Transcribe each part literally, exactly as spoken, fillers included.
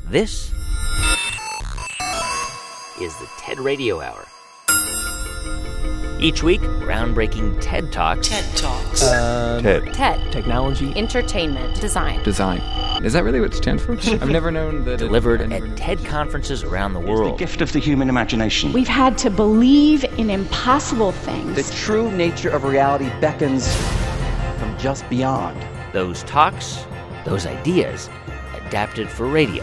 This is the TED Radio Hour. Each week, groundbreaking TED Talks. TED Talks. Uh, TED. TED. Technology. Entertainment. Design. Design. Is that really what it stands for? I've never known that. Delivered it, at TED conferences around the It's world. the gift of the human imagination. We've had to believe in impossible things. The true nature of reality beckons from just beyond. Those talks, those ideas, adapted for radio.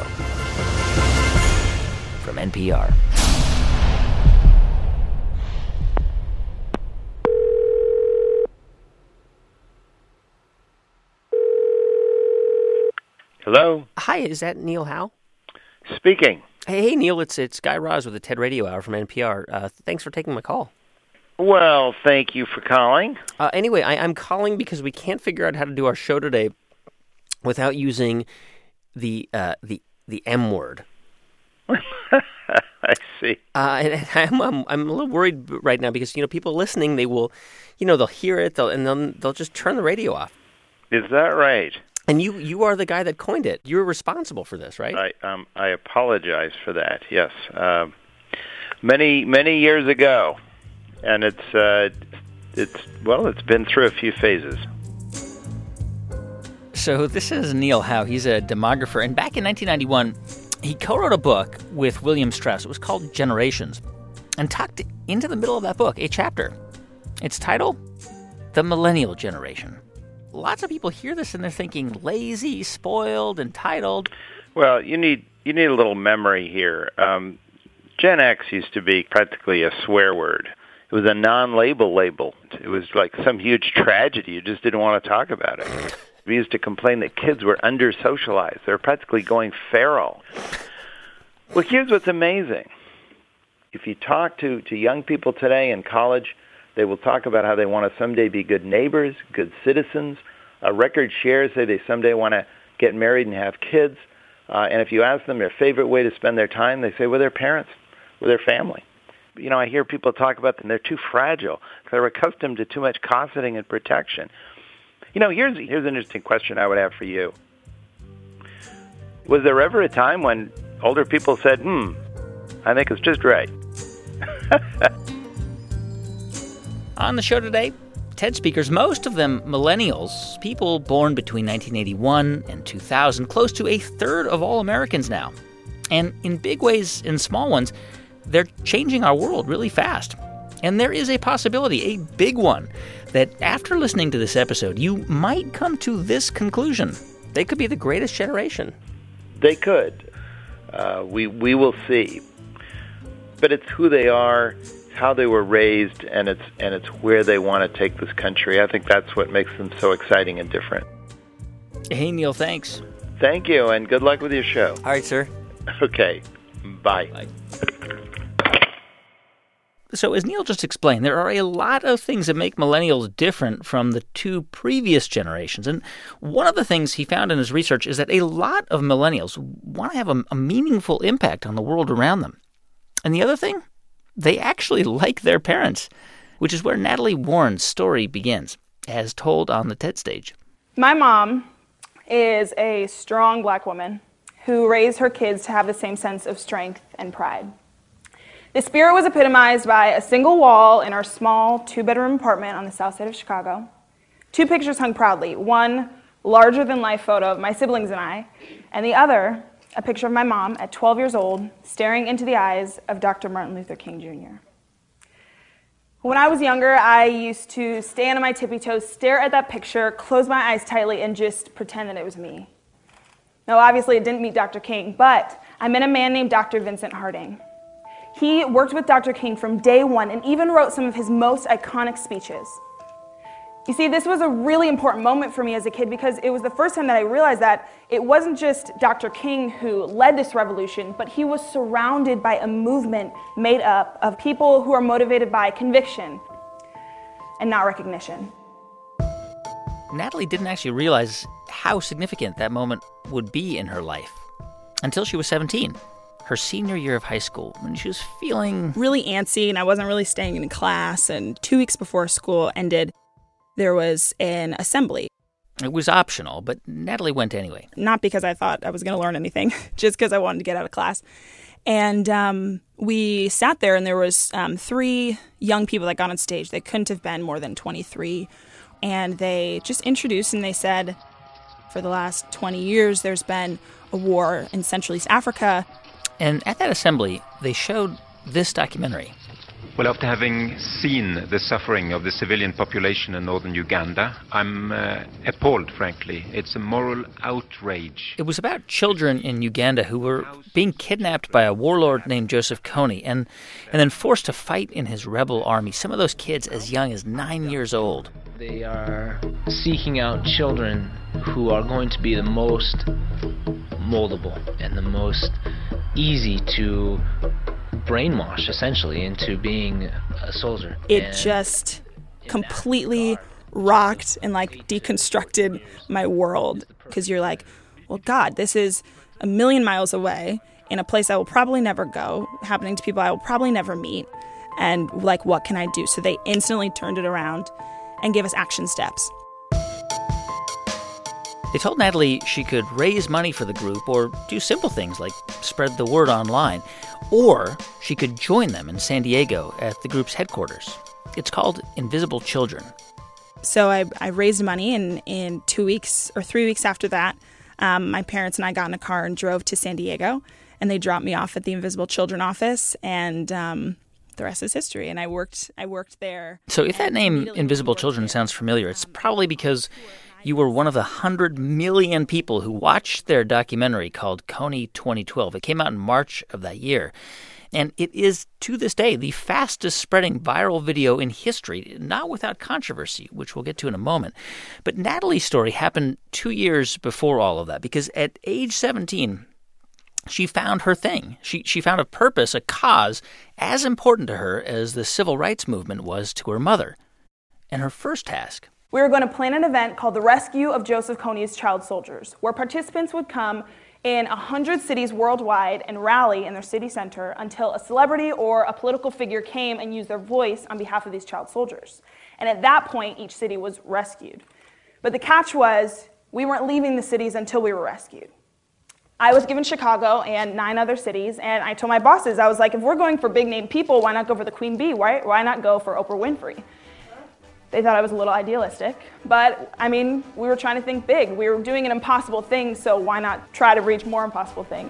From N P R. Hello? Hi, is that Neil Howe? Speaking. Hey, hey, Neil, it's it's Guy Raz with the TED Radio Hour from N P R. Uh, thanks for taking my call. Well, thank you for calling. Uh, anyway, I, I'm calling because we can't figure out how to do our show today without using the uh, the the M word. I see. Uh, and I'm, I'm I'm a little worried right now because you know people listening, they will, you know, they'll hear it, they'll, and they'll they'll just turn the radio off. Is that right? And you you are the guy that coined it. You're responsible for this, right? I um I apologize for that. Yes, uh, many many years ago, and it's uh, it's well, it's been through a few phases. So this is Neil Howe. He's a demographer, and back in nineteen ninety-one, he co-wrote a book with William Strauss. It was called Generations, and tucked into the middle of that book a chapter. Its title, The Millennial Generation. Lots of people hear this and they're thinking lazy, spoiled, entitled. Well, you need you need a little memory here. Um, Gen X used to be practically a swear word. It was a non-label label. It was like some huge tragedy. You just didn't want to talk about it. We used to complain that kids were under-socialized. They were practically going feral. Well, here's what's amazing. If you talk to, to young people today in college, they will talk about how they want to someday be good neighbors, good citizens. Uh, record shares say they someday want to get married and have kids. Uh, and if you ask them their favorite way to spend their time, they say with their parents, with their family. You know, I hear people talk about them. They're too fragile. They're accustomed to too much cosseting and protection. You know, here's, here's an interesting question I would have for you. Was there ever a time when older people said, hmm, I think it's just right? On the show today, TED speakers, most of them millennials, people born between nineteen eighty-one and two thousand, close to a third of all Americans now. And in big ways, in small ones, they're changing our world really fast. And there is a possibility, a big one, that after listening to this episode, you might come to this conclusion. They could be the greatest generation. They could. Uh, we we will see. But it's who they are, how they were raised, and it's and it's where they want to take this country. I think that's what makes them so exciting and different. Hey, Neil, thanks. Thank you, and good luck with your show. All right, sir. Okay. Bye. Bye. So as Neil just explained, there are a lot of things that make millennials different from the two previous generations. And one of the things he found in his research is that a lot of millennials want to have a, a meaningful impact on the world around them. And the other thing? They actually like their parents, which is where Natalie Warren's story begins, as told on the TED stage. My mom is a strong black woman who raised her kids to have the same sense of strength and pride. The spirit was epitomized by a single wall in our small two-bedroom apartment on the south side of Chicago. Two pictures hung proudly, one larger-than-life photo of my siblings and I, and the other a picture of my mom at twelve years old, staring into the eyes of Doctor Martin Luther King Junior When I was younger, I used to stand on my tippy toes, stare at that picture, close my eyes tightly, and just pretend that it was me. Now, obviously, it didn't meet Doctor King, but I met a man named Doctor Vincent Harding. He worked with Doctor King from day one and even wrote some of his most iconic speeches. You see, this was a really important moment for me as a kid because it was the first time that I realized that it wasn't just Doctor King who led this revolution, but he was surrounded by a movement made up of people who are motivated by conviction and not recognition. Natalie didn't actually realize how significant that moment would be in her life until she was seventeen, her senior year of high school, when she was feeling really antsy and I wasn't really staying in class. And two weeks before school ended, there was an assembly. It was optional, but Natalie went anyway. Not because I thought I was going to learn anything, just because I wanted to get out of class. And um, we sat there, and there was um, three young people that got on stage. They couldn't have been more than twenty-three. And they just introduced, and they said, for the last twenty years, there's been a war in Central East Africa. And at that assembly, they showed this documentary. Well, after having seen the suffering of the civilian population in northern Uganda, I'm uh, appalled, frankly. It's a moral outrage. It was about children in Uganda who were being kidnapped by a warlord named Joseph Kony and, and then forced to fight in his rebel army, some of those kids as young as nine years old. They are seeking out children who are going to be the most moldable and the most easy to brainwash, essentially, into being a soldier. It and just completely rocked and, like, deconstructed my world. Because you're like, well, God, this is a million miles away in a place I will probably never go, happening to people I will probably never meet. And, like, what can I do? So they instantly turned it around and gave us action steps. They told Natalie she could raise money for the group or do simple things like spread the word online, or she could join them in San Diego at the group's headquarters. It's called Invisible Children. So I, I raised money, and in two weeks or three weeks after that, um, my parents and I got in a car and drove to San Diego, and they dropped me off at the Invisible Children office, and um, the rest is history. And I worked, I worked there. So if that name, Invisible Children, sounds familiar, it's probably because you were one of the one hundred million people who watched their documentary called Kony twenty twelve. It came out in March of that year. And it is, to this day, the fastest-spreading viral video in history, not without controversy, which we'll get to in a moment. But Natalie's story happened two years before all of that, because at age seventeen, she found her thing. She, she found a purpose, a cause, as important to her as the civil rights movement was to her mother. And her first task... We were going to plan an event called the Rescue of Joseph Kony's Child Soldiers, where participants would come in one hundred cities worldwide and rally in their city center until a celebrity or a political figure came and used their voice on behalf of these child soldiers. And at that point, each city was rescued. But the catch was, we weren't leaving the cities until we were rescued. I was given Chicago and nine other cities, and I told my bosses, I was like, if we're going for big-name people, why not go for the Queen Bee? Why, why not go for Oprah Winfrey? They thought I was a little idealistic, but I mean, we were trying to think big. We were doing an impossible thing, so why not try to reach more impossible things?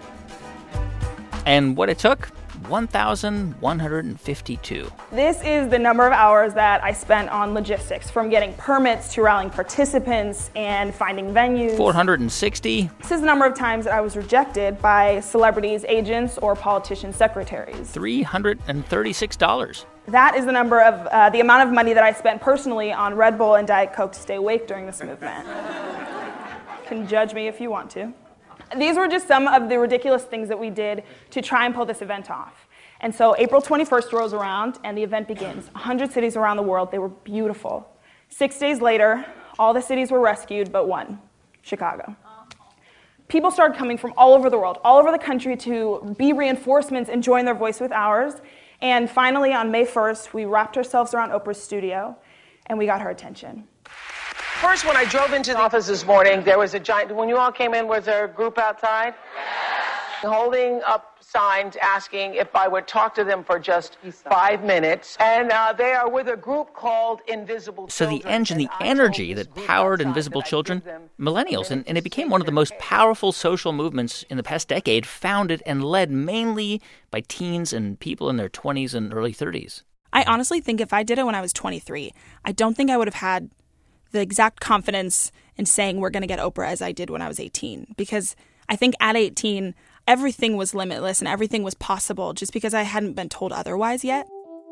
And what it took? one thousand one hundred fifty-two. This is the number of hours that I spent on logistics, from getting permits to rallying participants and finding venues. four hundred sixty. This is the number of times that I was rejected by celebrities, agents, or politicians' secretaries. three hundred thirty-six dollars. That is the number of, uh, the amount of money that I spent personally on Red Bull and Diet Coke to stay awake during this movement. You can judge me if you want to. These were just some of the ridiculous things that we did to try and pull this event off. And so April twenty-first rolls around, and the event begins. one hundred cities around the world. They were beautiful. Six days later, all the cities were rescued but one, Chicago. People started coming from all over the world, all over the country, to be reinforcements and join their voice with ours. And finally, on May first, we wrapped ourselves around Oprah's studio, and we got her attention. First, when I drove into the office this morning, there was a giant, when you all came in, was there a group outside? Yeah. Holding up signs asking if I would talk to them for just five minutes. And uh, they are with a group called Invisible so Children. So the engine, the energy that powered Invisible Children, millennials, and, and it became one of the most powerful social movements in the past decade, founded and led mainly by teens and people in their twenties and early thirties. I honestly think if I did it when I was twenty-three, I don't think I would have had the exact confidence in saying we're going to get Oprah as I did when I was eighteen. Because I think at eighteen, everything was limitless and everything was possible just because I hadn't been told otherwise yet.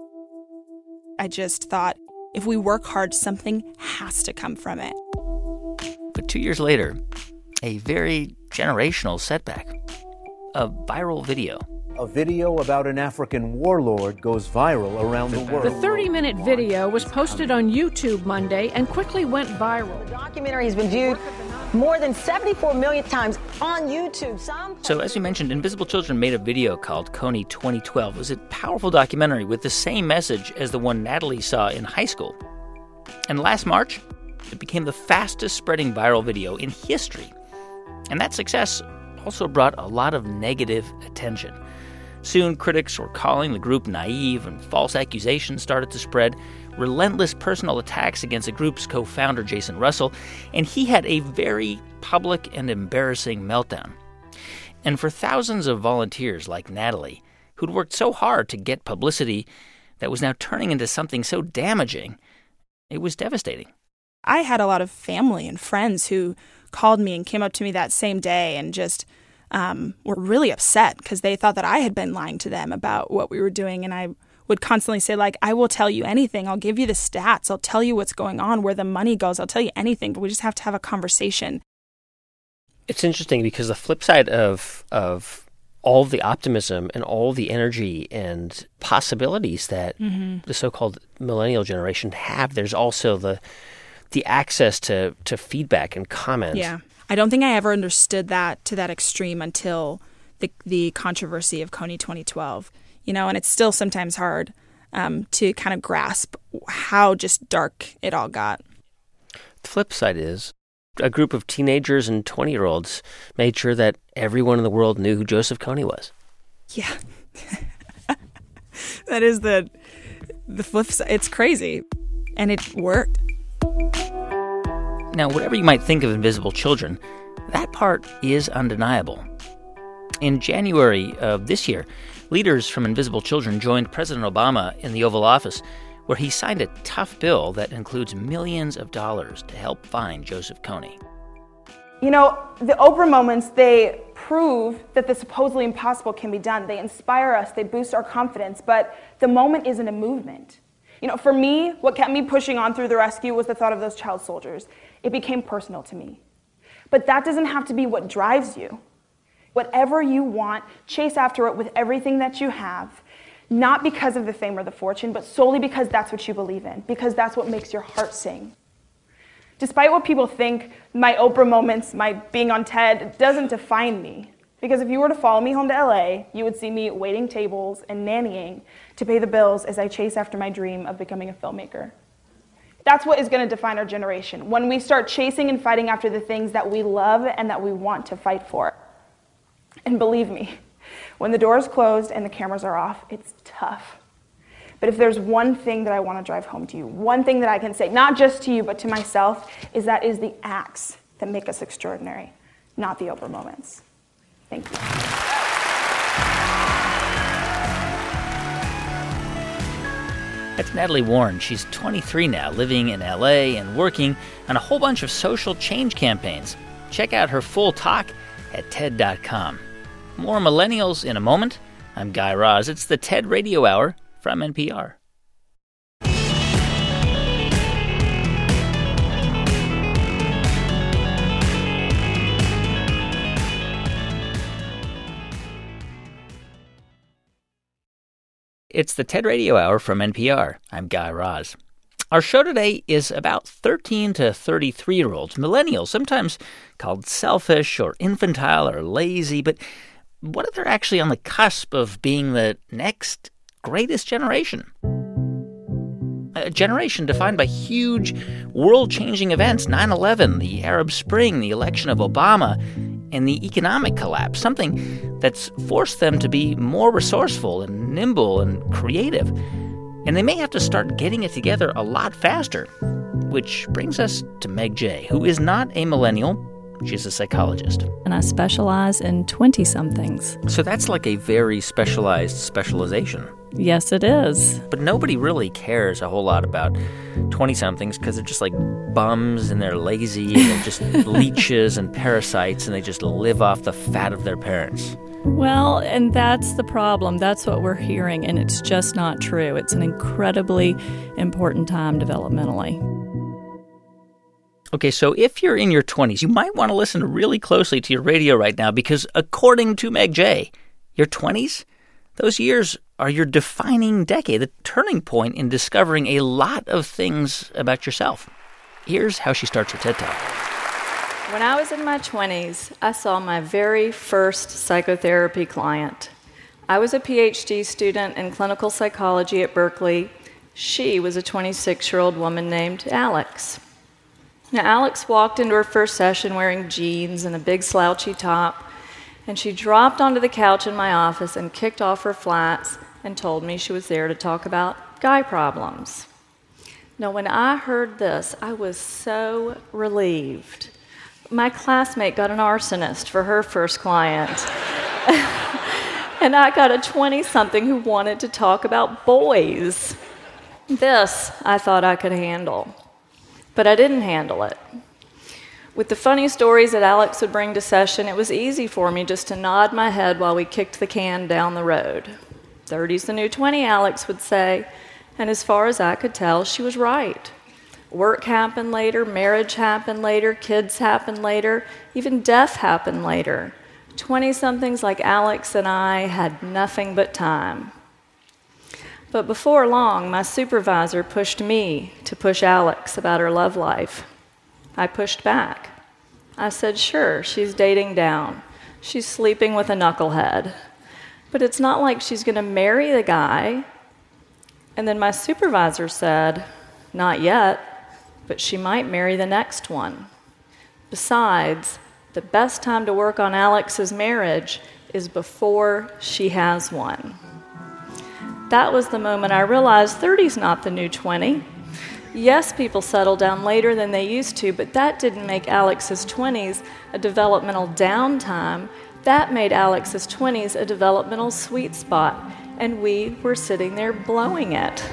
I just thought, if we work hard, something has to come from it. But two years later, a very generational setback. A viral video. A video about an African warlord goes viral around the world. The thirty-minute video was posted on YouTube Monday and quickly went viral. The documentary has been viewed more than seventy-four million times on YouTube. Some so as we mentioned, Invisible Children made a video called Kony twenty twelve. It was a powerful documentary with the same message as the one Natalie saw in high school. And last March, It became the fastest spreading viral video in history. And that success also brought a lot of negative attention. Soon, critics were calling the group naive, and false accusations started to spread, relentless personal attacks against the group's co-founder, Jason Russell, and he had a very public and embarrassing meltdown. And for thousands of volunteers like Natalie, who'd worked so hard to get publicity that was now turning into something so damaging, it was devastating. I had a lot of family and friends who called me and came up to me that same day and just um, were really upset because they thought that I had been lying to them about what we were doing. And I would constantly say, like, I will tell you anything. I'll give you the stats. I'll tell you what's going on, where the money goes. I'll tell you anything, but we just have to have a conversation. It's interesting because the flip side of of all the optimism and all the energy and possibilities that mm-hmm. the so-called millennial generation have, there's also the the access to, to feedback and comment. Yeah. I don't think I ever understood that to that extreme until the the controversy of Kony twenty twelve. You know, and it's still sometimes hard um, to kind of grasp how just dark it all got. The flip side is a group of teenagers and twenty-year-olds made sure that everyone in the world knew who Joseph Kony was. Yeah. That is the the flip side. It's crazy. And it worked. Now, whatever you might think of Invisible Children, that part is undeniable. In January of this year, leaders from Invisible Children joined President Obama in the Oval Office, where he signed a tough bill that includes millions of dollars to help find Joseph Kony. You know, the Oprah moments, they prove that the supposedly impossible can be done. They inspire us, they boost our confidence, but the moment isn't a movement. You know, for me, what kept me pushing on through the rescue was the thought of those child soldiers. It became personal to me. But that doesn't have to be what drives you. Whatever you want, chase after it with everything that you have, not because of the fame or the fortune, but solely because that's what you believe in, because that's what makes your heart sing. Despite what people think, my Oprah moments, my being on TED, doesn't define me. Because if you were to follow me home to L A, you would see me waiting tables and nannying to pay the bills as I chase after my dream of becoming a filmmaker. That's what is going to define our generation, when we start chasing and fighting after the things that we love and that we want to fight for. And believe me, when the doors closed and the cameras are off, it's tough. But if there's one thing that I want to drive home to you, one thing that I can say, not just to you, but to myself, is that is the acts that make us extraordinary, not the Oprah moments. Thank you. That's Natalie Warren. She's twenty-three now, living in L A and working on a whole bunch of social change campaigns. Check out her full talk at TED dot com. More millennials in a moment. I'm Guy Raz. It's the TED Radio Hour from N P R. It's the TED Radio Hour from N P R. I'm Guy Raz. Our show today is about thirteen to thirty-three-year-olds, millennials, sometimes called selfish or infantile or lazy, but what if they're actually on the cusp of being the next greatest generation? A generation defined by huge world-changing events, nine eleven, the Arab Spring, the election of Obama, and the economic collapse, something that's forced them to be more resourceful and nimble and creative. And they may have to start getting it together a lot faster, which brings us to Meg Jay, who is not a millennial. She's a psychologist. And I specialize in twenty-somethings. So that's like a very specialized specialization. Yes, it is. But nobody really cares a whole lot about twenty-somethings because they're just like bums and they're lazy and they're just leeches and parasites and they just live off the fat of their parents. Well, and that's the problem. That's what we're hearing, and it's just not true. It's an incredibly important time developmentally. Okay, so if you're in your twenties, you might want to listen really closely to your radio right now because according to Meg Jay, your twenties, those years are your defining decade, the turning point in discovering a lot of things about yourself. Here's how she starts her TED Talk. When I was in my twenties, I saw my very first psychotherapy client. I was a P H D student in clinical psychology at Berkeley. She was a twenty-six-year-old woman named Alex. Now, Alex walked into her first session wearing jeans and a big slouchy top, and she dropped onto the couch in my office and kicked off her flats and told me she was there to talk about guy problems. Now, when I heard this, I was so relieved. My classmate got an arsonist for her first client. And I got a twenty-something who wanted to talk about boys. This I thought I could handle. But I didn't handle it. With the funny stories that Alex would bring to session, it was easy for me just to nod my head while we kicked the can down the road. thirty's the new twenty, Alex would say, and as far as I could tell, she was right. Work happened later, marriage happened later, kids happened later, even death happened later. Twenty-somethings like Alex and I had nothing but time. But before long, my supervisor pushed me to push Alex about her love life. I pushed back. I said, sure, she's dating down. She's sleeping with a knucklehead. But it's not like she's going to marry the guy. And then my supervisor said, not yet, but she might marry the next one. Besides, the best time to work on Alex's marriage is before she has one. That was the moment I realized thirty's not the new twenty. Yes, people settle down later than they used to, but that didn't make Alex's twenties a developmental downtime. That made Alex's twenties a developmental sweet spot, and we were sitting there blowing it.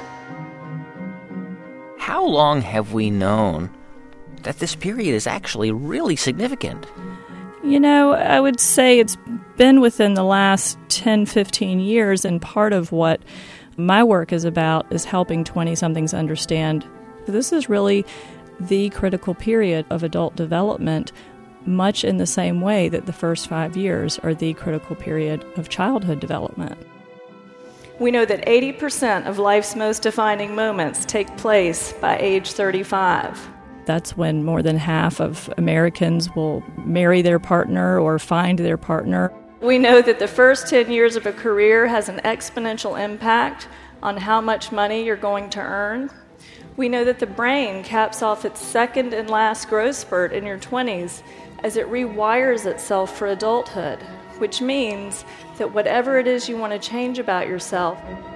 How long have we known that this period is actually really significant? You know, I would say it's been within the last ten, fifteen years, and part of what my work is about is helping twenty-somethings understand this is really the critical period of adult development, much in the same way that the first five years are the critical period of childhood development. We know that eighty percent of life's most defining moments take place by age thirty-five. That's when more than half of Americans will marry their partner or find their partner. We know that the first ten years of a career has an exponential impact on how much money you're going to earn. We know that the brain caps off its second and last growth spurt in your twenties as it rewires itself for adulthood, which means that whatever it is you want to change about yourself,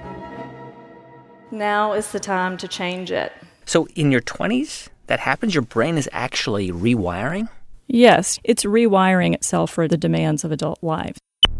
now is the time to change it. So in your twenties, that happens? Your brain is actually rewiring? Yes, it's rewiring itself for the demands of adult life.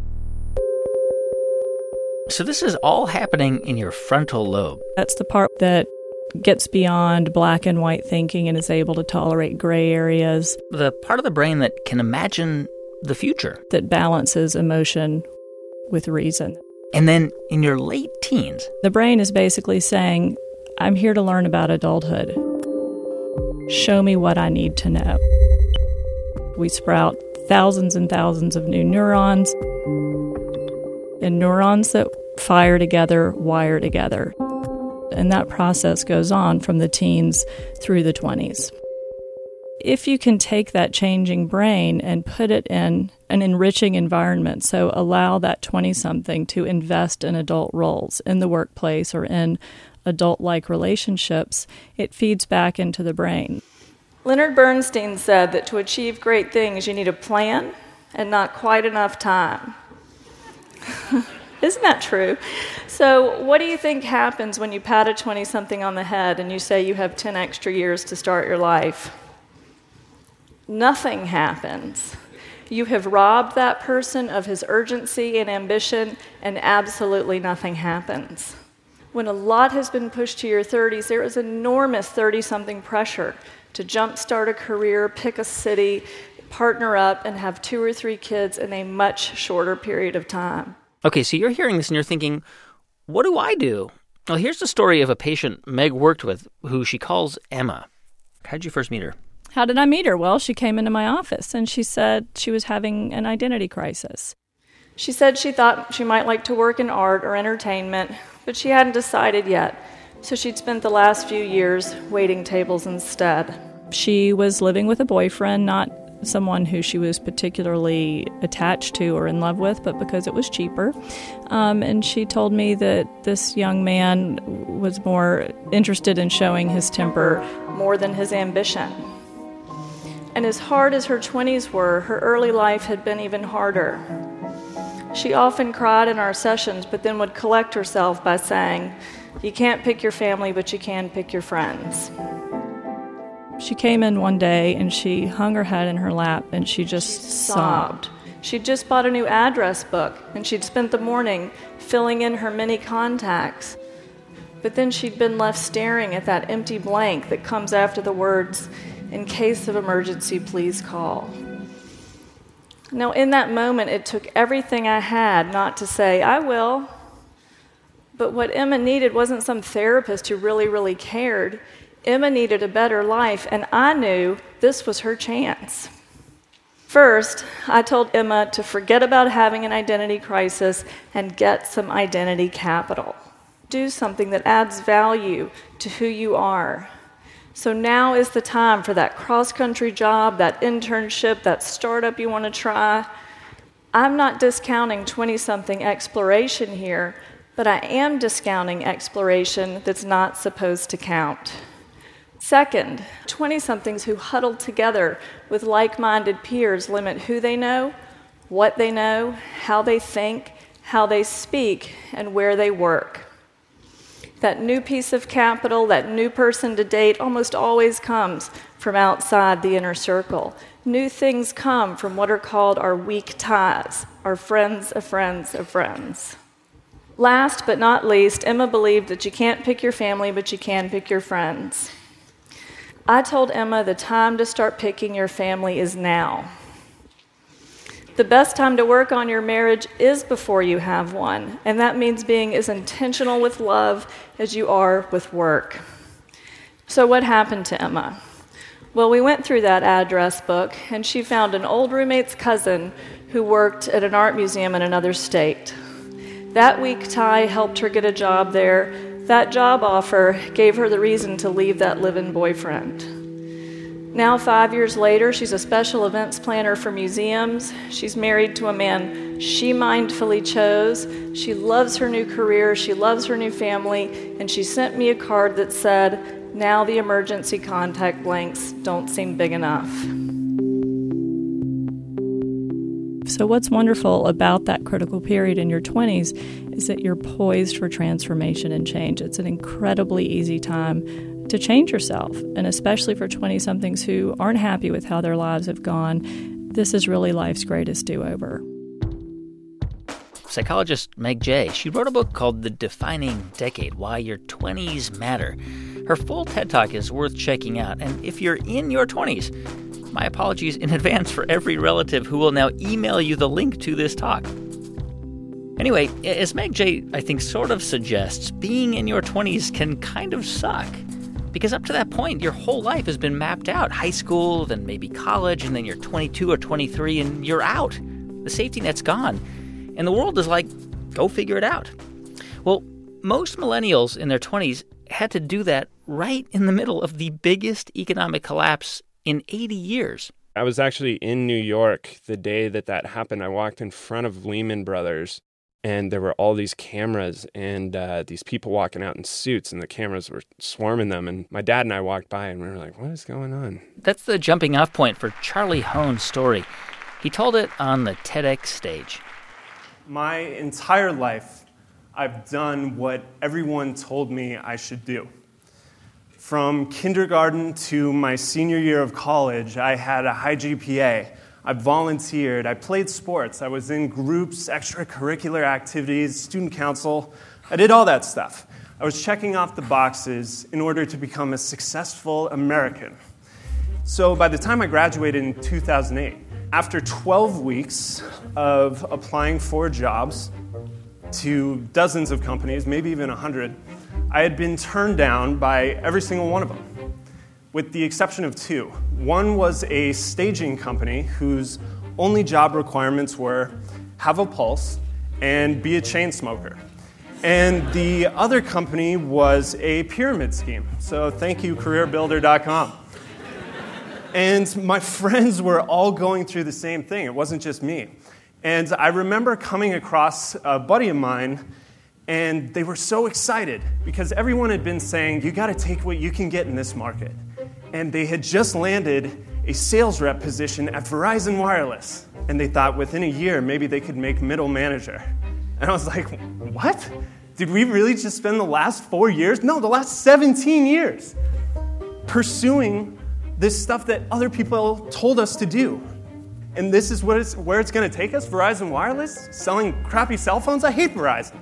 So this is all happening in your frontal lobe. That's the part that gets beyond black and white thinking and is able to tolerate gray areas. The part of the brain that can imagine the future. That balances emotion with reason. And then in your late teens, the brain is basically saying, I'm here to learn about adulthood. Show me what I need to know. We sprout thousands and thousands of new neurons, and neurons that fire together, wire together. And that process goes on from the teens through the twenties. If you can take that changing brain and put it in an enriching environment, so allow that twenty-something to invest in adult roles in the workplace or in adult-like relationships, it feeds back into the brain. Leonard Bernstein said that to achieve great things, you need a plan and not quite enough time. Isn't that true? So what do you think happens when you pat a twenty-something on the head and you say you have ten extra years to start your life? Nothing happens. You have robbed that person of his urgency and ambition, and absolutely nothing happens. When a lot has been pushed to your thirties, there is enormous thirty-something pressure to jumpstart a career, pick a city, partner up, and have two or three kids in a much shorter period of time. Okay, so you're hearing this and you're thinking, what do I do? Well, here's the story of a patient Meg worked with who she calls Emma. How did you first meet her? How did I meet her? Well, she came into my office and she said she was having an identity crisis. She said she thought she might like to work in art or entertainment, but she hadn't decided yet, so she'd spent the last few years waiting tables instead. She was living with a boyfriend, not someone who she was particularly attached to or in love with, but because it was cheaper. Um, and she told me that this young man was more interested in showing his temper more than his ambition. And as hard as her twenties were, her early life had been even harder. She often cried in our sessions, but then would collect herself by saying, "You can't pick your family, but you can pick your friends." She came in one day and she hung her head in her lap and she just she sobbed. sobbed. She'd just bought a new address book and she'd spent the morning filling in her many contacts. But then she'd been left staring at that empty blank that comes after the words, "In case of emergency, please call." Now, in that moment, it took everything I had not to say, "I will." But what Emma needed wasn't some therapist who really, really cared. Emma needed a better life, and I knew this was her chance. First, I told Emma to forget about having an identity crisis and get some identity capital. Do something that adds value to who you are. So now is the time for that cross-country job, that internship, that startup you want to try. I'm not discounting twenty-something exploration here, but I am discounting exploration that's not supposed to count. Second, twenty-somethings who huddle together with like-minded peers limit who they know, what they know, how they think, how they speak, and where they work. That new piece of capital, that new person to date, almost always comes from outside the inner circle. New things come from what are called our weak ties, our friends of friends of friends. Last but not least, Emma believed that you can't pick your family, but you can pick your friends. I told Emma the time to start picking your family is now. The best time to work on your marriage is before you have one, and that means being as intentional with love as you are with work. So what happened to Emma? Well, we went through that address book, and she found an old roommate's cousin who worked at an art museum in another state. That weak tie helped her get a job there. That job offer gave her the reason to leave that live-in boyfriend. Now, five years later, she's a special events planner for museums. She's married to a man she mindfully chose. She loves her new career. She loves her new family. And she sent me a card that said, "Now the emergency contact blanks don't seem big enough." So what's wonderful about that critical period in your twenties is that you're poised for transformation and change. It's an incredibly easy time to change yourself, and especially for twenty-somethings who aren't happy with how their lives have gone, this is really life's greatest do-over. Psychologist Meg Jay, she wrote a book called The Defining Decade, Why Your twenties Matter. Her full TED Talk is worth checking out, and if you're in your twenties, my apologies in advance for every relative who will now email you the link to this talk. Anyway, as Meg Jay, I think, sort of suggests, being in your twenties can kind of suck. Because up to that point, your whole life has been mapped out. High school, then maybe college, and then you're twenty-two or twenty-three, and you're out. The safety net's gone. And the world is like, go figure it out. Well, most millennials in their twenties had to do that right in the middle of the biggest economic collapse in eighty years. I was actually in New York the day that that happened. I walked in front of Lehman Brothers, and there were all these cameras and uh, these people walking out in suits, and the cameras were swarming them. And my dad and I walked by, and we were like, what is going on? That's the jumping off point for Charlie Hohn's story. He told it on the TEDx stage. My entire life, I've done what everyone told me I should do. From kindergarten to my senior year of college, I had a high G P A. I volunteered, I played sports, I was in groups, extracurricular activities, student council. I did all that stuff. I was checking off the boxes in order to become a successful American. So by the time I graduated in two thousand eight, after twelve weeks of applying for jobs to dozens of companies, maybe even one hundred, I had been turned down by every single one of them, with the exception of two. One was a staging company whose only job requirements were have a pulse and be a chain smoker. And the other company was a pyramid scheme. So thank you, career builder dot com. And my friends were all going through the same thing. It wasn't just me. And I remember coming across a buddy of mine, and they were so excited because everyone had been saying, you got to take what you can get in this market. And they had just landed a sales rep position at Verizon Wireless. And they thought within a year, maybe they could make middle manager. And I was like, what? Did we really just spend the last four years? No, the last seventeen years pursuing this stuff that other people told us to do. And this is what it's, where it's going to take us? Verizon Wireless? Selling crappy cell phones? I hate Verizon.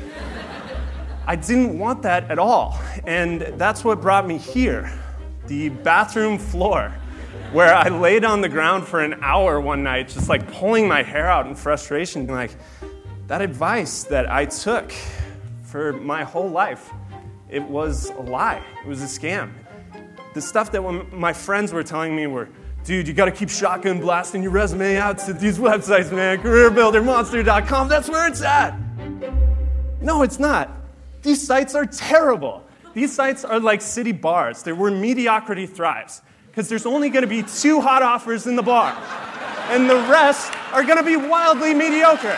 I didn't want that at all. And that's what brought me here, the bathroom floor, where I laid on the ground for an hour one night, just like pulling my hair out in frustration. Like, that advice that I took for my whole life, it was a lie. It was a scam. The stuff that when my friends were telling me were, dude, you got to keep shotgun blasting your resume out to these websites, man. career builder monster dot com, that's where it's at. No, it's not. These sites are terrible. These sites are like city bars. They're where mediocrity thrives. Because there's only going to be two hot offers in the bar. And the rest are going to be wildly mediocre.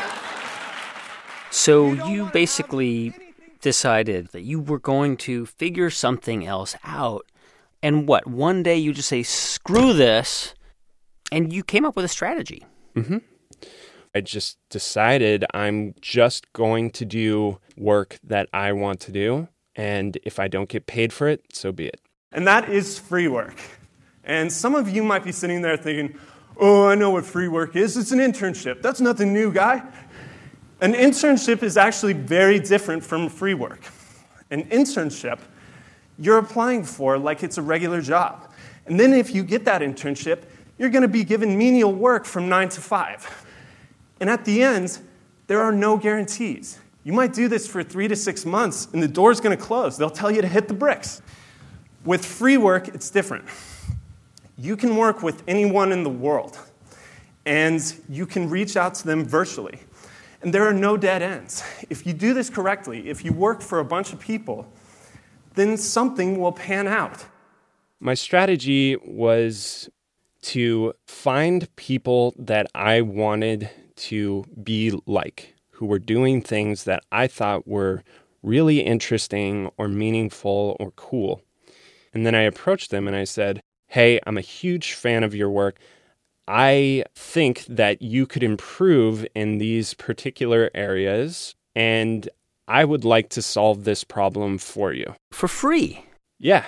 So you basically decided that you were going to figure something else out. And what, one day you just say, screw this, and you came up with a strategy. Mm-hmm. I just decided I'm just going to do work that I want to do, and if I don't get paid for it, so be it. And that is free work. And some of you might be sitting there thinking, oh, I know what free work is. It's an internship. That's nothing new, guy. An internship is actually very different from free work. An internship you're applying for like it's a regular job. And then if you get that internship, you're going to be given menial work from nine to five. And at the end, there are no guarantees. You might do this for three to six months, and the door's going to close. They'll tell you to hit the bricks. With free work, it's different. You can work with anyone in the world, and you can reach out to them virtually. And there are no dead ends. If you do this correctly, if you work for a bunch of people, then something will pan out. My strategy was to find people that I wanted to be like, who were doing things that I thought were really interesting or meaningful or cool. And then I approached them and I said, hey, I'm a huge fan of your work. I think that you could improve in these particular areas, and I would like to solve this problem for you. For free? Yeah.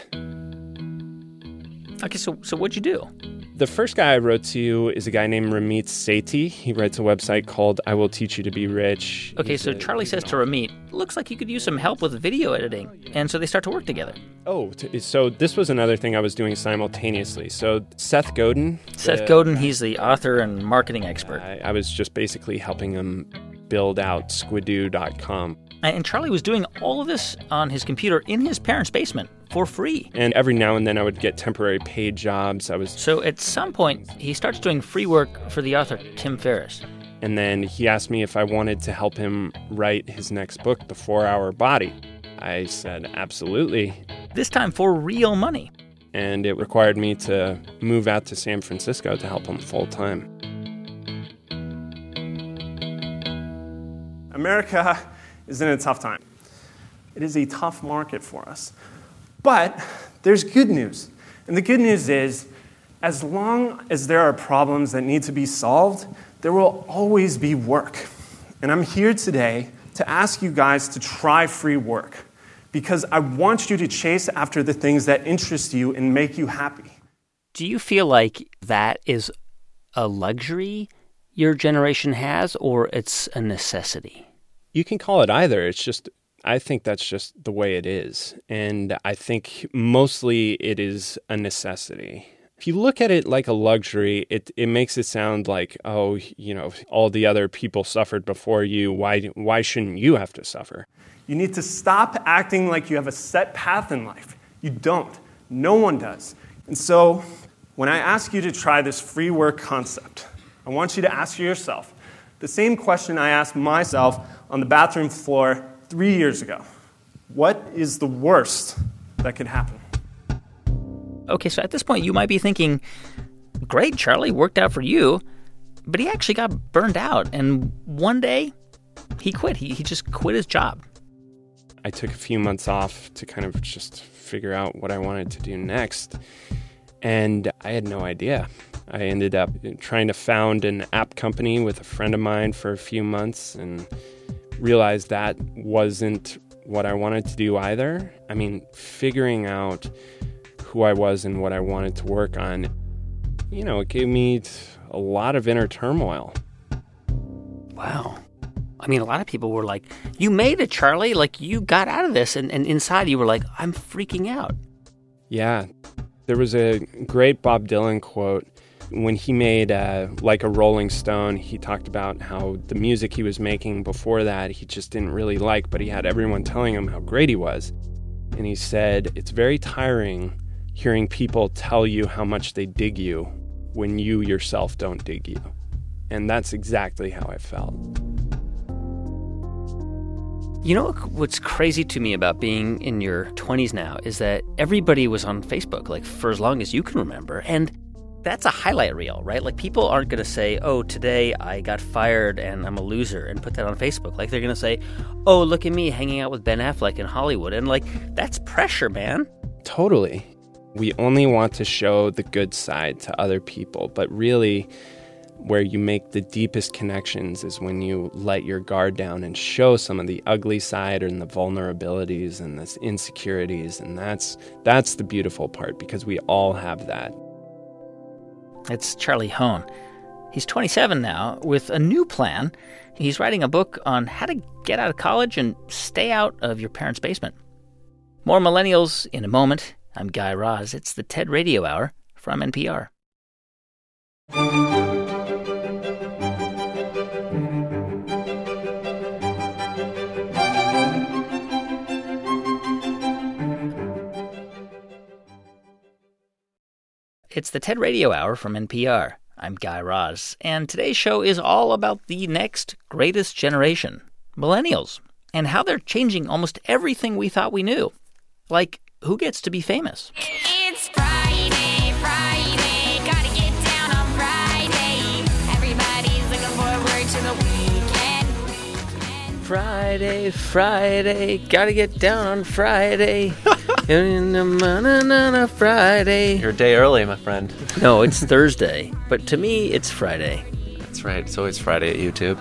Okay, so so what'd you do? The first guy I wrote to is a guy named Ramit Sethi. He writes a website called I Will Teach You to Be Rich. Okay, He's so a, Charlie says to Ramit, looks like you could use some help with video editing. And so they start to work together. Oh, t- so this was another thing I was doing simultaneously. So Seth Godin. Seth the, Godin, he's the author and marketing expert. I, I was just basically helping him build out squidoo dot com. And Charlie was doing all of this on his computer in his parents' basement for free. And every now and then I would get temporary paid jobs. I was So at some point, he starts doing free work for the author, Tim Ferriss. And then he asked me if I wanted to help him write his next book, The four-Hour Body. I said, absolutely. This time for real money. And it required me to move out to San Francisco to help him full-time. America is in a tough time. It is a tough market for us. But there's good news. And the good news is, as long as there are problems that need to be solved, there will always be work. And I'm here today to ask you guys to try free work, because I want you to chase after the things that interest you and make you happy. Do you feel like that is a luxury your generation has, or it's a necessity? You can call it either. It's just, I think that's just the way it is. And I think mostly it is a necessity. If you look at it like a luxury, it, it makes it sound like, oh, you know, all the other people suffered before you. Why, why shouldn't you have to suffer? You need to stop acting like you have a set path in life. You don't. No one does. And so when I ask you to try this free work concept, I want you to ask yourself the same question I asked myself on the bathroom floor three years ago. What is the worst that could happen? Okay, so at this point, you might be thinking, great, Charlie, worked out for you, but he actually got burned out, and one day, he quit. He, he just quit his job. I took a few months off to kind of just figure out what I wanted to do next, And I had no idea. I ended up trying to found an app company with a friend of mine for a few months and realized that wasn't what I wanted to do either. I mean, figuring out who I was and what I wanted to work on, you know, it gave me a lot of inner turmoil. Wow. I mean, a lot of people were like, you made it, Charlie. Like, you got out of this. And, and inside you were like, I'm freaking out. Yeah. There was a great Bob Dylan quote. When he made uh, Like a Rolling Stone, he talked about how the music he was making before that he just didn't really like, but he had everyone telling him how great he was. And he said, it's very tiring hearing people tell you how much they dig you when you yourself don't dig you. And that's exactly how I felt. You know what's crazy to me about being in your twenties now is that everybody was on Facebook, like, for as long as you can remember. And that's a highlight reel, right? Like, people aren't going to say, oh, today I got fired and I'm a loser, and put that on Facebook. Like, they're going to say, oh, look at me hanging out with Ben Affleck in Hollywood. And, like, that's pressure, man. Totally. We only want to show the good side to other people, but really where you make the deepest connections is when you let your guard down and show some of the ugly side and the vulnerabilities and the insecurities. And that's that's the beautiful part, because we all have that. It's Charlie Hoehn. He's twenty-seven now with a new plan. He's writing a book on how to get out of college and stay out of your parents' basement. More millennials in a moment. I'm Guy Raz. It's the TED Radio Hour from N P R. It's the TED Radio Hour from N P R. I'm Guy Raz, and today's show is all about the next greatest generation, millennials, and how they're changing almost everything we thought we knew. Like, who gets to be famous? It's Friday, Friday, gotta get down on Friday. Everybody's looking forward to the weekend. Friday, Friday, gotta get down on Friday. Na Friday. You're a day early, my friend. No, it's Thursday, but to me, it's Friday. That's right. So it's Friday at YouTube.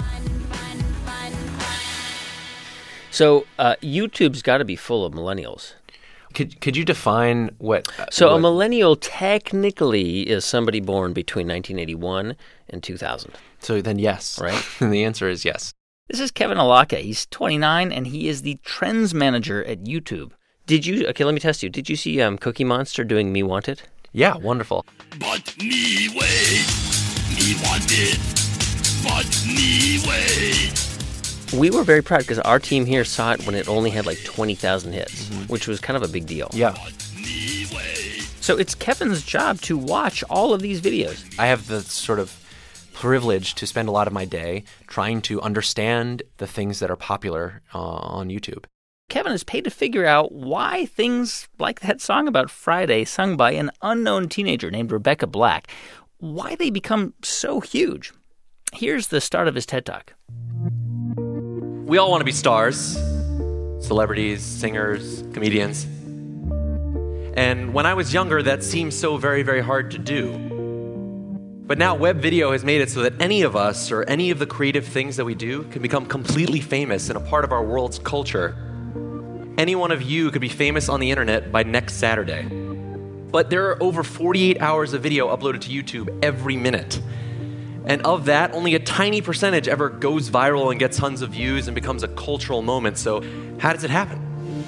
So uh, YouTube's got to be full of millennials. Could could you define what? Uh, so what... a millennial technically is somebody born between nineteen eighty-one and two thousand. So then, yes, right? The answer is yes. This is Kevin Alaka. He's twenty-nine, and he is the trends manager at YouTube. Did you, okay, let me test you. Did you see um, Cookie Monster doing Me Want It? Yeah, wonderful. But me wait, me want it, but me wait. We were very proud because our team here saw it when it only had like twenty thousand hits, mm-hmm. which was kind of a big deal. Yeah. So it's Kevin's job to watch all of these videos. I have the sort of privilege to spend a lot of my day trying to understand the things that are popular uh, on YouTube. Kevin is paid to figure out why things like that song about Friday sung by an unknown teenager named Rebecca Black, why they become so huge. Here's the start of his TED Talk. We all want to be stars, celebrities, singers, comedians. And when I was younger, that seemed so very, very hard to do. But now web video has made it so that any of us or any of the creative things that we do can become completely famous and a part of our world's culture. Any one of you could be famous on the internet by next Saturday. But there are over forty-eight hours of video uploaded to YouTube every minute. And of that, only a tiny percentage ever goes viral and gets tons of views and becomes a cultural moment. So how does it happen?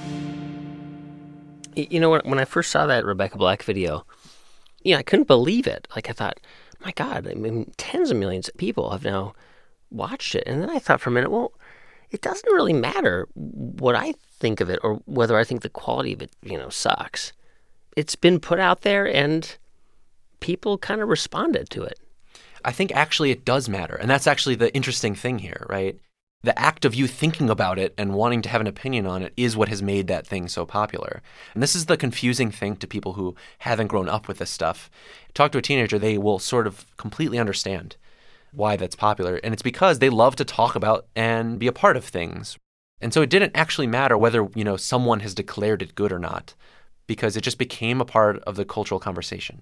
You know, when I first saw that Rebecca Black video, you know, I couldn't believe it. Like, I thought, my God, I mean, tens of millions of people have now watched it. And then I thought for a minute, well, it doesn't really matter what I think of it or whether I think the quality of it, you know, sucks. It's been put out there and people kind of responded to it. I think actually it does matter. And that's actually the interesting thing here, right? The act of you thinking about it and wanting to have an opinion on it is what has made that thing so popular. And this is the confusing thing to people who haven't grown up with this stuff. Talk to a teenager, they will sort of completely understand why that's popular. And it's because they love to talk about and be a part of things. And so it didn't actually matter whether, you know, someone has declared it good or not, because it just became a part of the cultural conversation.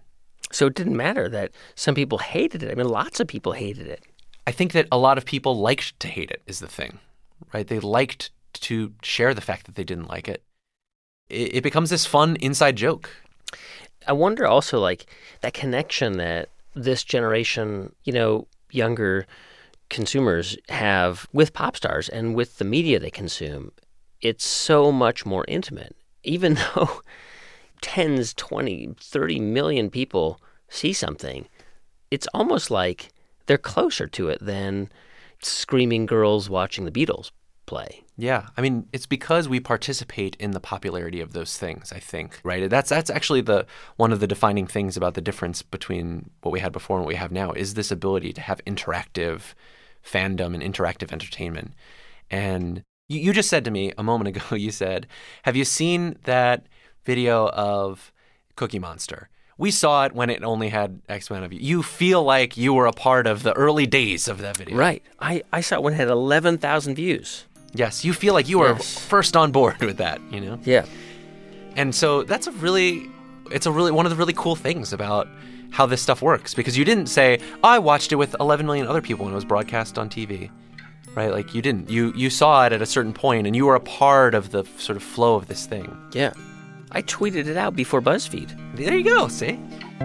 So it didn't matter that some people hated it. I mean, lots of people hated it. I think that a lot of people liked to hate it is the thing, right? They liked to share the fact that they didn't like it. It, it becomes this fun inside joke. I wonder also, like, that connection that this generation, you know, younger consumers have with pop stars and with the media they consume. It's so much more intimate. Even though tens, twenty, thirty million people see something, it's almost like they're closer to it than screaming girls watching the Beatles play. Yeah. I mean, it's because we participate in the popularity of those things, I think, right? That's that's actually the one of the defining things about the difference between what we had before and what we have now is this ability to have interactive fandom and interactive entertainment. And you, you just said to me a moment ago, you said, have you seen that video of Cookie Monster? We saw it when it only had X amount of views. You feel like you were a part of the early days of that video. Right. I, I saw it when it had eleven thousand views. Yes, you feel like you were Yes. first on board with that, you know? Yeah. And so that's a really, it's a really, one of the really cool things about how this stuff works. Because you didn't say, oh, I watched it with eleven million other people when it was broadcast on T V. Right? Like you didn't. You, you saw it at a certain point and you were a part of the sort of flow of this thing. Yeah. I tweeted it out before BuzzFeed. There you go, see?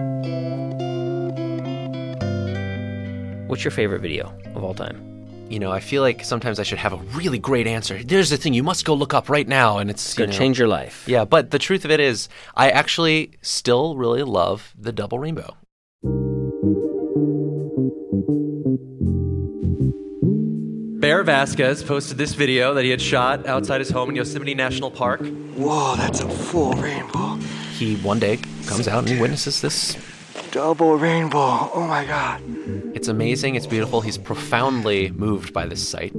What's your favorite video of all time? You know, I feel like sometimes I should have a really great answer. There's the thing you must go look up right now, and it's It's going to you know, change your life. Yeah, but the truth of it is, I actually still really love the double rainbow. Bear Vasquez posted this video that he had shot outside his home in Yosemite National Park. Whoa, that's a full rainbow. He one day comes out and he witnesses this. Double rainbow. Oh my God. It's amazing. It's beautiful. He's profoundly moved by this sight.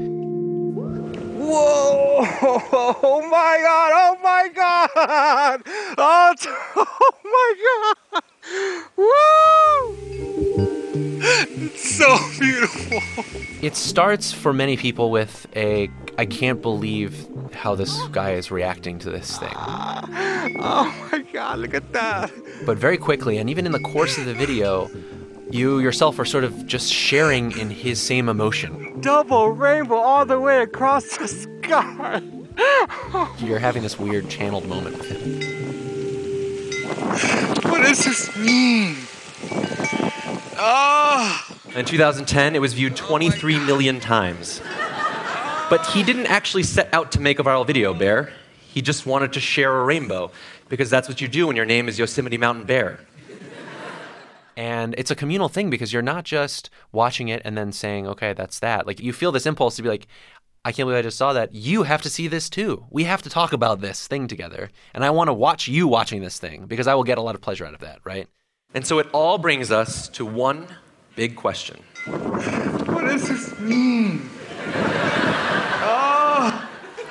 Whoa! Oh my God! Oh my God! Oh, t- oh my God! Woo! It's so beautiful. It starts for many people with a, I can't believe how this guy is reacting to this thing. Oh my God, look at that. But very quickly, and even in the course of the video, you yourself are sort of just sharing in his same emotion. Double rainbow all the way across the sky. You're having this weird channeled moment with him. What does this mean? Oh. In two thousand ten, it was viewed twenty-three million times. But he didn't actually set out to make a viral video, Bear. He just wanted to share a rainbow, because that's what you do when your name is Yosemite Mountain Bear. And it's a communal thing because you're not just watching it and then saying, okay, that's that. Like, you feel this impulse to be like, I can't believe I just saw that. You have to see this too. We have to talk about this thing together. And I want to watch you watching this thing because I will get a lot of pleasure out of that, right? And so it all brings us to one big question. What does this mean? Oh.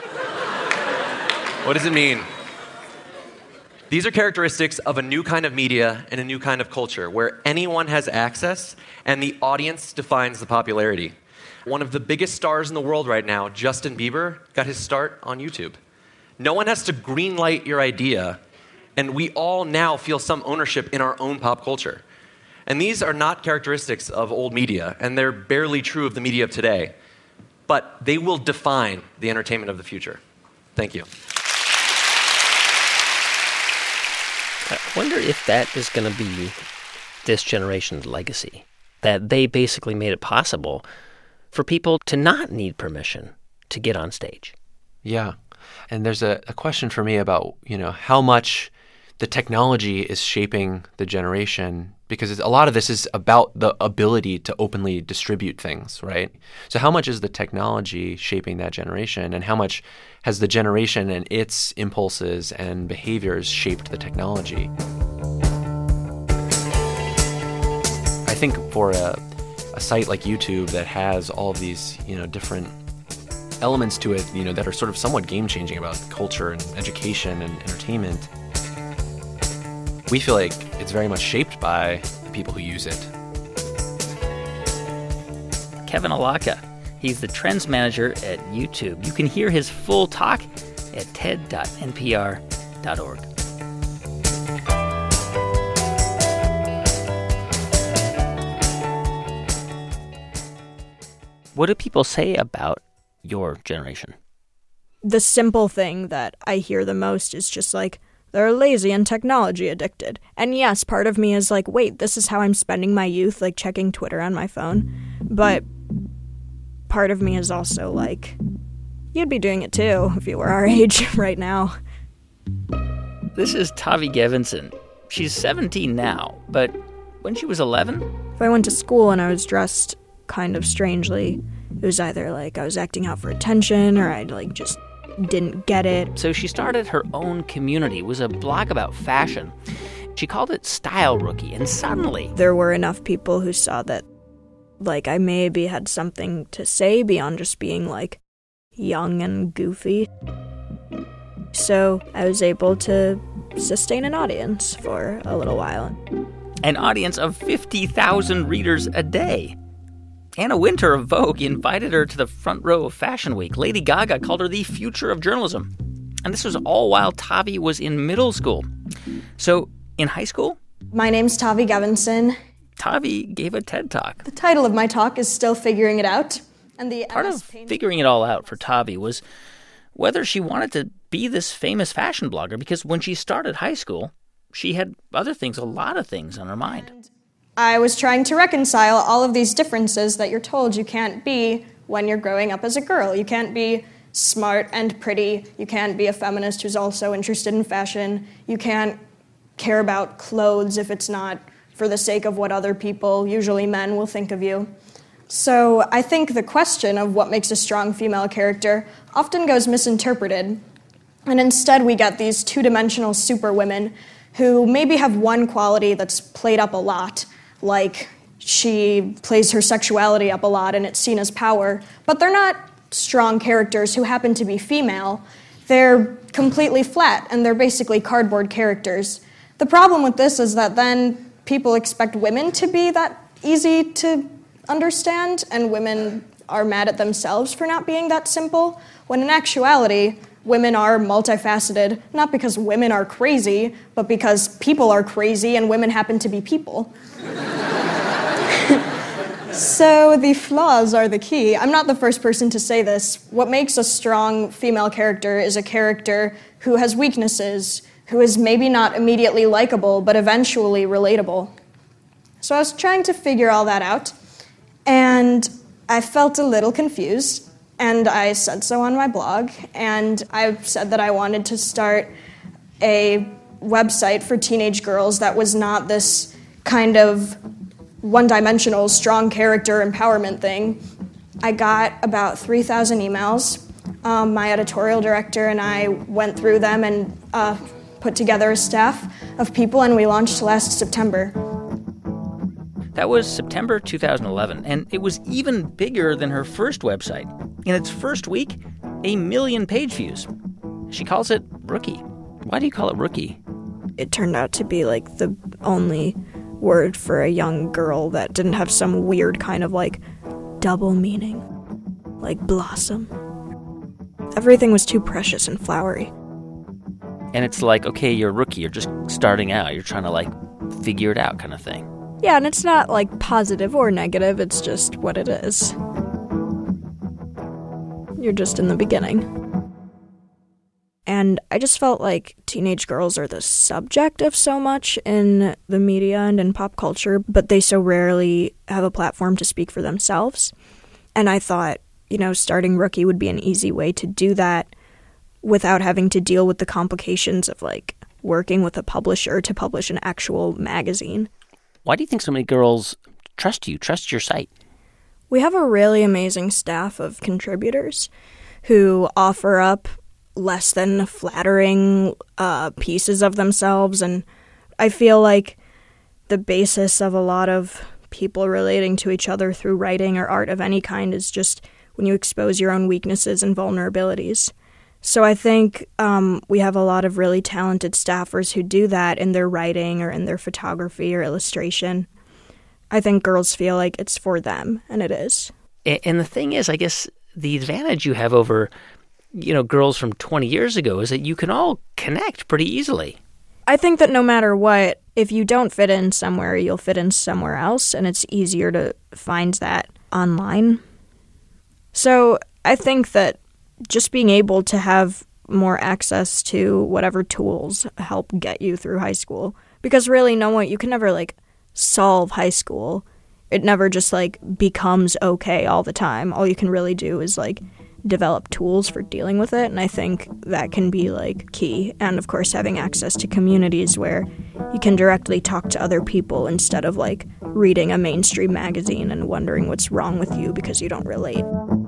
What does it mean? These are characteristics of a new kind of media and a new kind of culture where anyone has access and the audience defines the popularity. One of the biggest stars in the world right now, Justin Bieber, got his start on YouTube. No one has to greenlight your idea, and we all now feel some ownership in our own pop culture. And these are not characteristics of old media, and they're barely true of the media of today. But they will define the entertainment of the future. Thank you. I wonder if that is going to be this generation's legacy, that they basically made it possible for people to not need permission to get on stage. Yeah. And there's a, a question for me about, you know, how much the technology is shaping the generation, because it's, a lot of this is about the ability to openly distribute things, right? So how much is the technology shaping that generation, and how much has the generation and its impulses and behaviors shaped the technology? I think for a, a site like YouTube that has all of these, you know, different elements to it, you know, that are sort of somewhat game-changing about culture and education and entertainment, we feel like it's very much shaped by the people who use it. Kevin Alaka. He's the trends manager at YouTube. You can hear his full talk at ted dot n p r dot org. What do people say about your generation? The simple thing that I hear the most is just like, they're lazy and technology addicted. And yes, part of me is like, wait, this is how I'm spending my youth, like checking Twitter on my phone. But part of me is also like, you'd be doing it too if you were our age right now. This is Tavi Gevinson. She's seventeen now, but when she was eleven... If I went to school and I was dressed kind of strangely, it was either like I was acting out for attention or I like just didn't get it. So she started her own community. It was a blog about fashion. She called it Style Rookie, and suddenly... there were enough people who saw that, like, I maybe had something to say beyond just being, like, young and goofy. So I was able to sustain an audience for a little while. An audience of fifty thousand readers a day. Anna Wintour of Vogue invited her to the front row of Fashion Week. Lady Gaga called her the future of journalism. And this was all while Tavi was in middle school. So, in high school? My name's Tavi Gevinson. Tavi gave a TED Talk. The title of my talk is Still Figuring It Out. And the Part of figuring it all out for Tavi was whether she wanted to be this famous fashion blogger, because when she started high school, she had other things, a lot of things on her mind. I was trying to reconcile all of these differences that you're told you can't be when you're growing up as a girl. You can't be smart and pretty. You can't be a feminist who's also interested in fashion. You can't care about clothes if it's not for the sake of what other people, usually men, will think of you. So I think the question of what makes a strong female character often goes misinterpreted. And instead we get these two-dimensional superwomen who maybe have one quality that's played up a lot, like she plays her sexuality up a lot and it's seen as power, but they're not strong characters who happen to be female. They're completely flat and they're basically cardboard characters. The problem with this is that then people expect women to be that easy to understand, and women are mad at themselves for not being that simple, when in actuality, women are multifaceted, not because women are crazy, but because people are crazy and women happen to be people. So the flaws are the key. I'm not the first person to say this. What makes a strong female character is a character who has weaknesses, who is maybe not immediately likable, but eventually relatable. So I was trying to figure all that out, and I felt a little confused. And I said so on my blog, and I said that I wanted to start a website for teenage girls that was not this kind of one-dimensional, strong character empowerment thing. I got about three thousand emails. Um, my editorial director and I went through them and uh, put together a staff of people, and we launched last September. That was September two thousand eleven, and it was even bigger than her first website. In its first week, a million page views. She calls it Rookie. Why do you call it Rookie? It turned out to be like the only word for a young girl that didn't have some weird kind of like double meaning, like blossom. Everything was too precious and flowery. And it's like, okay, you're a rookie, you're just starting out, you're trying to like figure it out kind of thing. Yeah, and it's not like positive or negative, it's just what it is. You're just in the beginning. And I just felt like teenage girls are the subject of so much in the media and in pop culture, but they so rarely have a platform to speak for themselves. And I thought, you know, starting Rookie would be an easy way to do that without having to deal with the complications of, like, working with a publisher to publish an actual magazine. Why do you think so many girls trust you, trust your site? We have a really amazing staff of contributors who offer up less than flattering uh, pieces of themselves, and I feel like the basis of a lot of people relating to each other through writing or art of any kind is just when you expose your own weaknesses and vulnerabilities. So I think um, we have a lot of really talented staffers who do that in their writing or in their photography or illustration. I think girls feel like it's for them, and it is. And the thing is, I guess the advantage you have over, you know, girls from twenty years ago is that you can all connect pretty easily. I think that no matter what, if you don't fit in somewhere, you'll fit in somewhere else, and it's easier to find that online. So I think that just being able to have more access to whatever tools help get you through high school. Because really, no one, you can never, like, solve high school. It never just, like, becomes okay all the time. All you can really do is, like, develop tools for dealing with it, and I think that can be, like, key. And, of course, having access to communities where you can directly talk to other people instead of, like, reading a mainstream magazine and wondering what's wrong with you because you don't relate.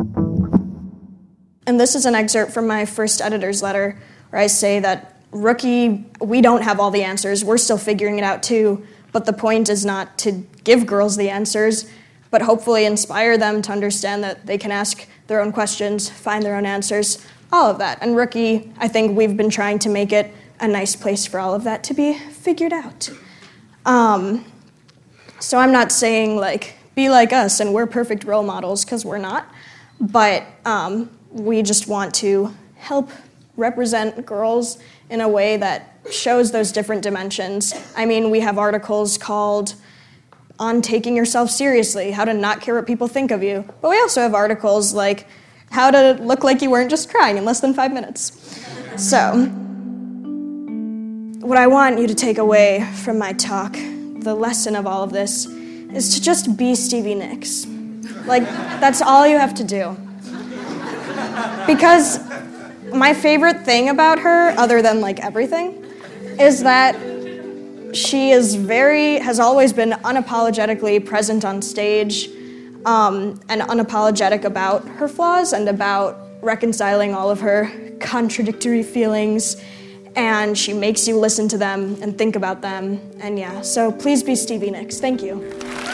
And this is an excerpt from my first editor's letter where I say that, rookie, we don't have all the answers. We're still figuring it out too. But the point is not to give girls the answers, but hopefully inspire them to understand that they can ask their own questions, find their own answers, all of that. And rookie, I think we've been trying to make it a nice place for all of that to be figured out. Um, so I'm not saying, like, be like us and we're perfect role models, because we're not. But um, we just want to help represent girls in a way that shows those different dimensions. I mean, we have articles called On Taking Yourself Seriously, How to Not Care What People Think of You. But we also have articles like How to Look Like You Weren't Just Crying in Less Than Five Minutes. So, what I want you to take away from my talk, the lesson of all of this, is to just be Stevie Nicks. Like, that's all you have to do. Because my favorite thing about her, other than, like, everything, is that she is very, has always been unapologetically present on stage, um, and unapologetic about her flaws and about reconciling all of her contradictory feelings, and she makes you listen to them and think about them, and yeah, so please be Stevie Nicks. Thank you.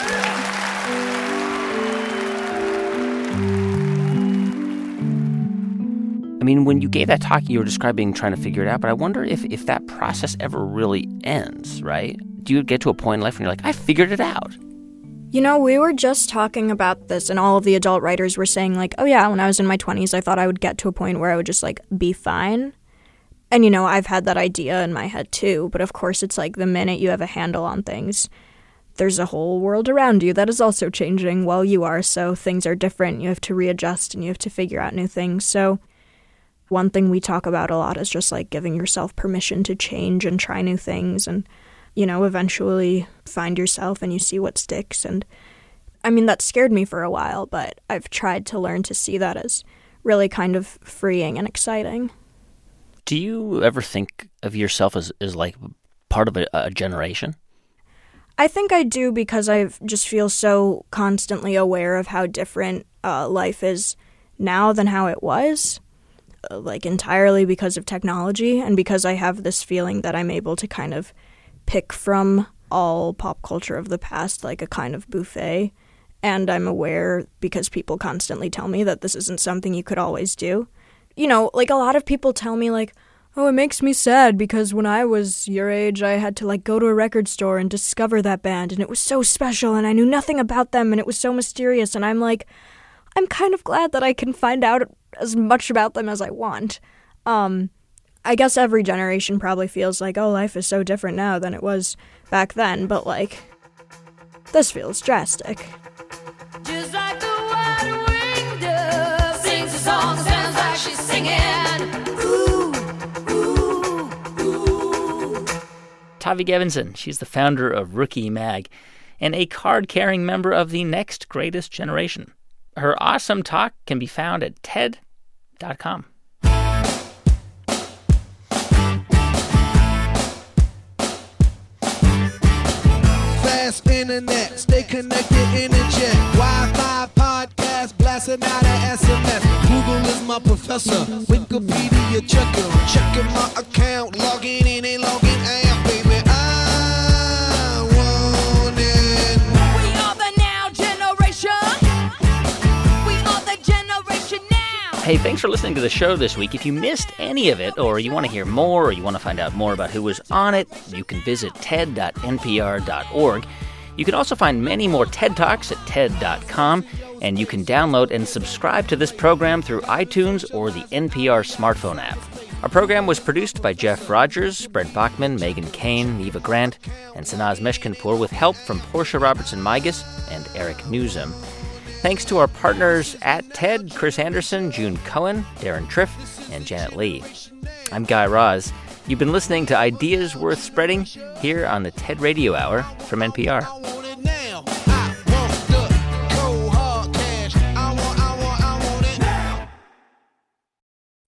I mean, when you gave that talk, you were describing trying to figure it out, but I wonder if, if that process ever really ends, right? Do you get to a point in life when you're like, I figured it out? You know, we were just talking about this, and all of the adult writers were saying, like, oh yeah, when I was in my twenties, I thought I would get to a point where I would just, like, be fine. And, you know, I've had that idea in my head, too. But, of course, it's like the minute you have a handle on things, there's a whole world around you that is also changing while you are. So things are different. You have to readjust, and you have to figure out new things. So one thing we talk about a lot is just, like, giving yourself permission to change and try new things and, you know, eventually find yourself and you see what sticks. And, I mean, that scared me for a while, but I've tried to learn to see that as really kind of freeing and exciting. Do you ever think of yourself as, as like, part of a, a generation? I think I do, because I just feel so constantly aware of how different uh, life is now than how it was. Like, entirely because of technology, and because I have this feeling that I'm able to kind of pick from all pop culture of the past, like a kind of buffet. And I'm aware, because people constantly tell me that this isn't something you could always do. You know, like, a lot of people tell me, like, oh, it makes me sad because when I was your age, I had to, like, go to a record store and discover that band, and it was so special, and I knew nothing about them, and it was so mysterious. And I'm like, I'm kind of glad that I can find out as much about them as I want. Um, I guess every generation probably feels like, oh, life is so different now than it was back then, but, like, this feels drastic. Just like the white-winged dove sings a song, sounds like she's singing. Ooh, ooh, ooh. Tavi Gevinson, she's the founder of Rookie Mag and a card-carrying member of the next greatest generation. Her awesome talk can be found at T E D dot com. Fast internet, stay connected in the jet. Wi-Fi podcast, blasting out an S M S. Google is my professor. Wikipedia checker. Checking my account, logging in and logging out, baby. I want it. We are the now generation. We are the generation now. Hey, thanks for listening to the show this week. If you missed any of it, or you want to hear more, or you want to find out more about who was on it, you can visit T E D dot N P R dot org. You can also find many more TED Talks at T E D dot com, and you can download and subscribe to this program through iTunes or the N P R smartphone app. Our program was produced by Jeff Rogers, Brent Bachman, Megan Kane, Eva Grant, and Sanaz Meshkinpour, with help from Portia Robertson-Migas and Eric Newsom. Thanks to our partners at TED, Chris Anderson, June Cohen, Darren Triff, and Janet Lee. I'm Guy Raz. You've been listening to Ideas Worth Spreading here on the TED Radio Hour from N P R.